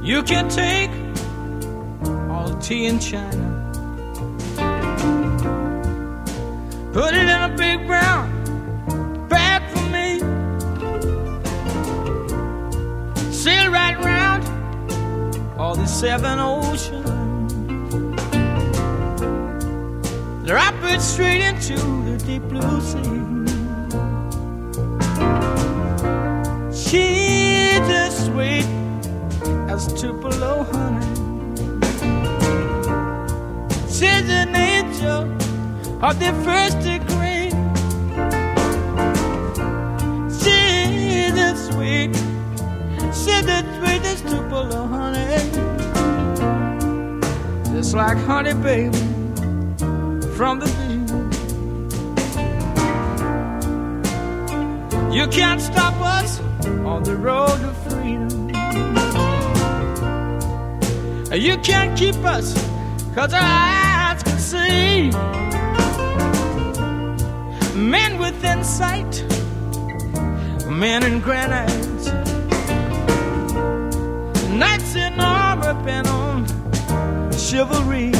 You can take all the tea in China, put it in a big brown bag for me, sail right round all the 7 oceans, drop it straight into the deep blue sea. She's as sweet as Tupelo honey. She's an angel of the first degree. She's as sweet, she's as sweet as Tupelo honey. Just like honey, baby, from the bee. You can't stop us on the road to freedom. You can't keep us, 'cause our eyes can see. Men within sight, men in granite, knights in armor bent on chivalry.